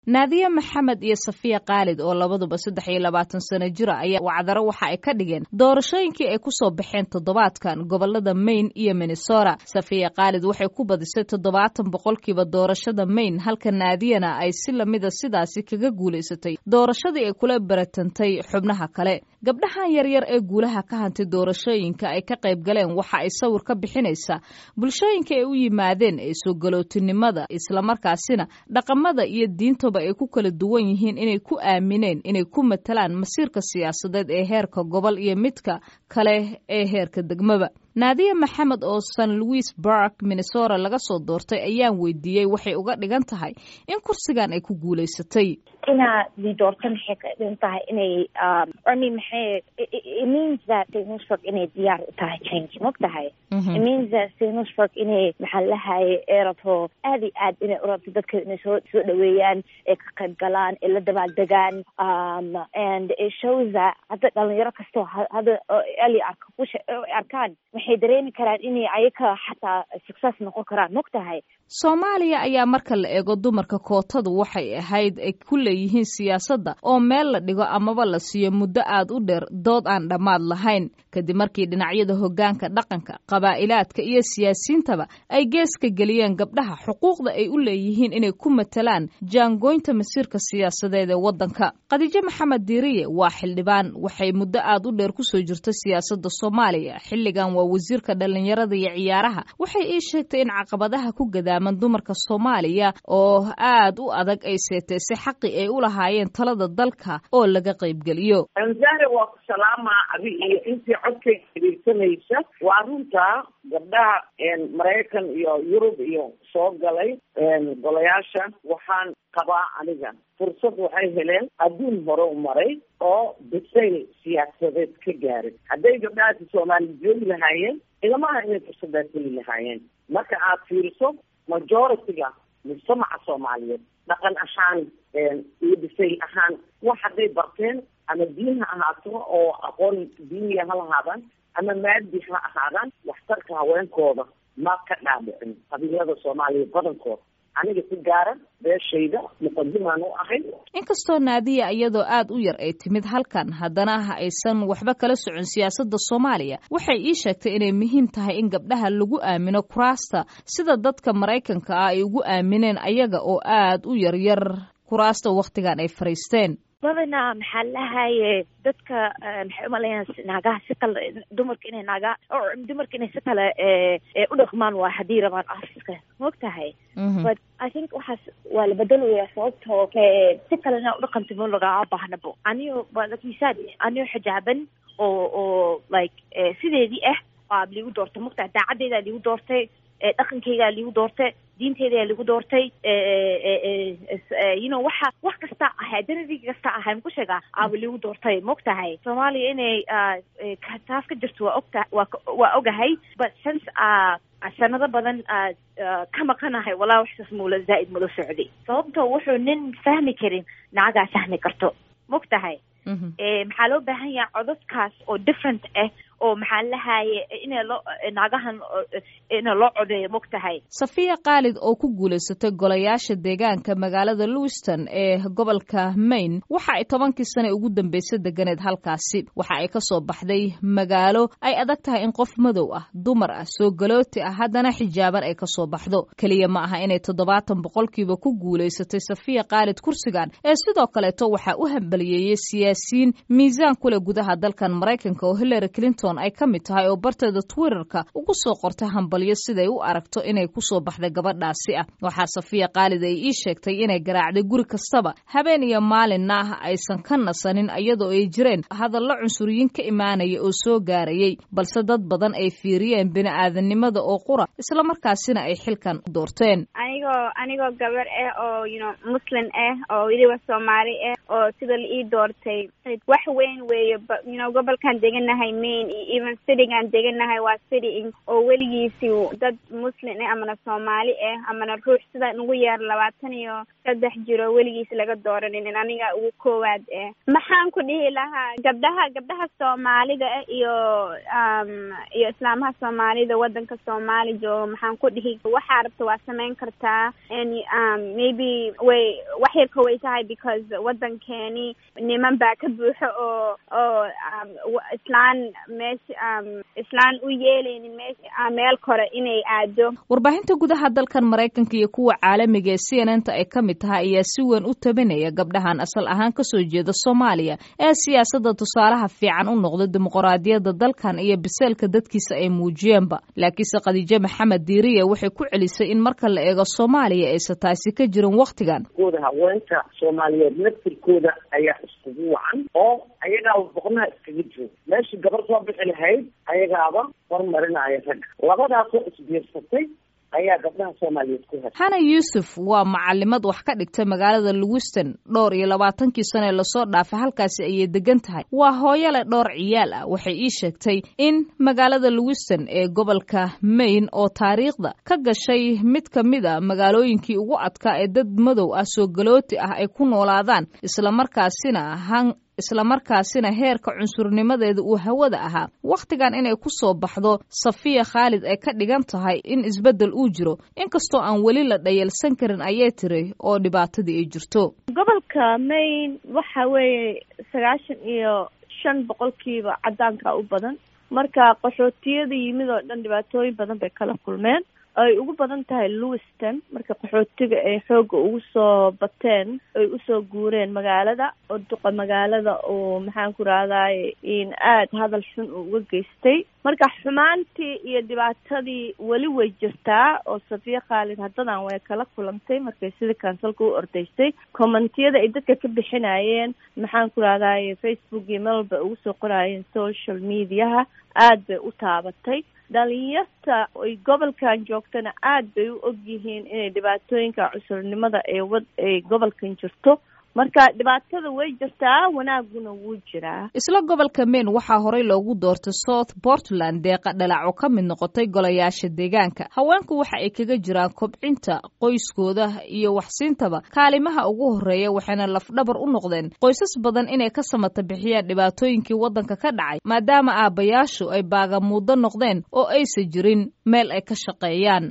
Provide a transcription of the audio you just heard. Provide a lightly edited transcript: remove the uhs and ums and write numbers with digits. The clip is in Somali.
naadiya maxamed iyo safiya qaalid oo labaduba 23 sano jira ayaa wacdaro waxa ay ka dhigeen doorashooyinkii ay ku soo baxeen toddobaadkan gobolada Maine iyo Minnesota. safiya qaalid waxay ku badisay 70% doorashada Maine, halka naadiyana ay si lamida sidaasi kaga guuleysatay doorashadii ay kula baratantay xubnaha kale. gabdhahan yaryar ee guulaha ka hantay doorashooyinka ay ka qayb galeen waxa ay sawir ka bixinaysaa bulshooyinka ay u yimaadeen ee soo galootinimada, isla markaasina dhaqamada iyo diintaba ay ku kala duwan yihiin inay ku aamineen inay ku matalaan masiirka siyaasadeed ee heerka gobol iyo midka kale ee heerka degmaba. naadiya maxamed oo San Louis Park, Minnesota laga soo doortay ayaan weydiiyey waxay uga dhigan tahay in kursigan ay ku guuleysatay. di doortan waxay ka dhigan tahay inay it means that St. Louis inay diyaar u tahay change, mogtahay. It means that St. Louis inay maxaa lahay erato aad inay urabto dadka inay soo dhaweeyaan, ay ka qayb galaan, ay la dabaaldegaan, and it shows that hadda dhalinyaro kastoo hadda ali arkaan waxay dareemi karaan inay ayaka xataa success noqon karaan, mogtahay. Soomaaliya ayaa marka la eego dumarka kootadu waxay ahayd ay ku leeyihiin siyaasadda oo meel la dhigo amaba la siiyo muddo aad u dheer dood aan dhammaad lahayn, kadib markii dhinacyada hoggaanka dhaqanka, qabaa'ilaadka iyo siyaasiyiintaba ay geeska geliyeen gabdhaha xuquuqda ay u leeyihiin inay ku matalaan jaangoynta masiirka siyaasadeed ee waddanka. Khadiijo Maxamed Diiriye waa xildhibaan, waxay muddo aad u dheer ku soo jirtay siyaasadda Soomaaliya. xilligan waa wasiirka dhalinyarada iyo ciyaaraha. waxay ii sheegtay in caqabadaha ku gadaaman dumarka Soomaaliya oo aad u adag ay seeteysay xaqi ay u lahaayeen talada dalka oo laga qayb geliyo. anzaare waa ku salaama abi iyo intii codkay xiriirsanaysa. waa runta gabdhaha Mareykan iyo Yurub iyo soo galay golayaasha waxaan qabaa aniga fursad waxay heleen adduun hore u maray oo bisayl siyaasadeed ka gaaray. hadday gabdhaha Soomaali joogi lahaayeen ilamaha inay fursadaas heli lahaayeen. marka aad fiiriso majority-ga mujtamaca Soomaaliyeed dhaqan ahaan iyo bisayl ahaan wax hadday barteen ama diin ha ahaato oo aqoon diiniya ha lahaadaan ama maadi ha ahaadaan, waxtarka haweenkooda ma ka dhaadhicin qabiilada Soomaaliya badankooda. aniga si gaara beeshayda muqadimaan u ahay. inkastoo naadiya iyadoo aad u yar ay timid halkan, haddana aysan waxba kala socon siyaasadda Soomaaliya, waxay ii sheegtay inay muhiim tahay in gabdhaha lagu aamino kuraasta sida dadka Mareykanka ah ay ugu aamineen ayaga oo aad u yaryar kuraasta waqtigan ay fariisteen. badanaa maxaa lahaye dadka maxay u maleeyaan naagaha si kale dumarka inay si kale u dhaqmaan waa haddii rabaan afiska, mogtahay. but I think waxaas waa la bedelaya sababtoo si kalena u dhaqanta ma lagaa baahnabo. anigo anigo xijaaban oo like sideedii waa liigu doortay, mogtahay. daacaddeedaa liigu doortay, dhaqankeygaa liigu doortay, diinteedaa liigu doortay, wax kasta ahay identity kasta ahay ku sheegaa aaba liigu doortay, mogtahay. Soomaaliya inay taas ka jirto waa ogahay, but since sanado badan ka maqanahay walaa waxsaas muula zaa'id mula socday. sababtoo wuxuu nin fahmi karin nacagaa fahmi karto, mogtahay. maxaa loo baahan yahay codadkaas oo different oo maxaa lahaye naagahan loo codeeyo, mogtahay. safiya qaalid oo ku guuleysatay golayaasha deegaanka magaalada Lewiston ee gobolka Maine waxa ay 10 sano ugu dambeysay deganeed halkaasi. waxa ay ka soo baxday magaalo ay adag tahay in qof madow ah, dumar ah, soo galooti ah haddana xijaaban ay ka soo baxdo. kaliya ma aha inay 70% ku guuleysatay safiya qaalid kursigan, ee sidoo kaleeto waxa u hambaliyeeyay siyaasiyiin miisaan ku leh gudaha dalkan Mareykanka oo Hillary Clinton ay ka mid tahay oo barteeda Twitterka ugu soo qortay hambalyo siday u aragto inay ku soo baxday gabadhaasi ah. waxaa safiya qaalid ay ii sheegtay inay garaacday guri kastaba habeen iyo maalinna aysan ka nasanin iyadoo ay jireen hadallo cunsuriyiin ka imaanaya oo soo gaarayay, balse dad badan ay fiiriyeen bini'aadanimada oo qura, isla markaasina ay xilkan doorteen. anigoo gabar oo muslim oo weliba Soomaali oo sida la ii doortay wax weyn weeye. gobolkan deganahay Maine even citygan deganahay waa city oo weligiisi dad muslim amana Soomaali amana ruux sida ugu yar 23 jiro weligiis laga dooranin aniga ugu koowaad maxaan ku dhihi lahaa gabdhaha Soomaalida iyo islaamaha Soomaalida wadanka Soomaali jooga maxaan ku dhihi waxa rabto waa sameyn kartaa and maybe wax yar ka way tahay because wadankeeni niman baa ka buuxo oo islaan u yeelaynin meel kore inay aado. Warbaahinta gudaha dalkan Mareykanka iyo kuwa caalamiga ee CNN-ta ay ka mid tahay ayaa si weyn u tabinaya gabdhahan asal ahaan ka soo jeeda Soomaaliya ee siyaasadda tusaalaha fiican u noqda dimuqraadiyadda dalkan iyo biseelka dadkiisa ay muujiyeenba. Laakiinse Khadiija Maxamed Diiriye waxay ku celisay in marka la eego Soomaaliya aysan taasi ka jirin waqtigan. Haweenka Soomaaliyeed naftirkooda ayaa iskugu wacan oo ayagaa boqonaha iskaga jooga meesha gabar soo bixi lahayd ayagaaba hormarinaya rag labadaasoo isbiirsatay ayaa gabdhaha Soomaaliyeed ku heshay. Hana Yuusuf waa macalimad wax ka dhigtay magaalada Lewiston dhowr iyo 20 sano la soo dhaafay halkaasi ayay degan tahay. Waa hooyo leh dhowr ciyaal ah waxay ii sheegtay in magaalada Lewiston ee gobolka Maine oo taariikhda ka gashay mid ka mid ah magaalooyinkii ugu adkaa ee dad madow ah soo galooti ah ay ku noolaadaan isla markaasina heerka cunsurnimadeeda uu hawada ahaa waqtigan inay ku soo baxdo Safiya Khalid ay ka dhigan tahay in isbedel uu jiro inkastoo aan weli la dhayalsan karin ayay tiri oo dhibaatadii ay jirto. Gobolka Maine waxa weeye 95% cadaanka u badan marka qaxootiyada yimid oo dhan dhibaatooyin badan bay kala kulmeen ay ugu badan tahay Lewiston marka qaxootiga ay xooga ugu soo bateen ay u soo guureen magaalada oo duqa magaalada oo maxaan ku raadayay in aad hadal xun uga geystay marka xumaantii iyo dhibaatadii wali way jirtaa oo Safiya Khalid haddan way kala kulantay markay sida kansalka u ordaysay commentiyada ay dadka ka bixinayeen maxaan ku raadayay Facebook iyo melba ugu soo qorayeen social media aad bay u taabatay dhalinyarta ay gobolkan joogtana aad bay u ogyihiin inay dhibaatooyinka cusurnimada ee gobolkan jirto marka dhibaatada way jirtaa wanaaguna wuu jiraa. Isla gobolka Maine waxaa horey loogu doortay South Portland deeqa dhalaco ka mid noqotay golayaasha deegaanka. Haweenku waxa ay kaga jiraan kobcinta qoyskooda iyo waxsiintaba kaalimaha ugu horeeya waxayna lafdhabar u noqdeen qoysas badan inay ka samata bixiyaan dhibaatooyinkii wadanka ka dhacay maadaama aabayaashu ay baagamuudo noqdeen oo aysan jirin meel ay ka shaqeeyaan.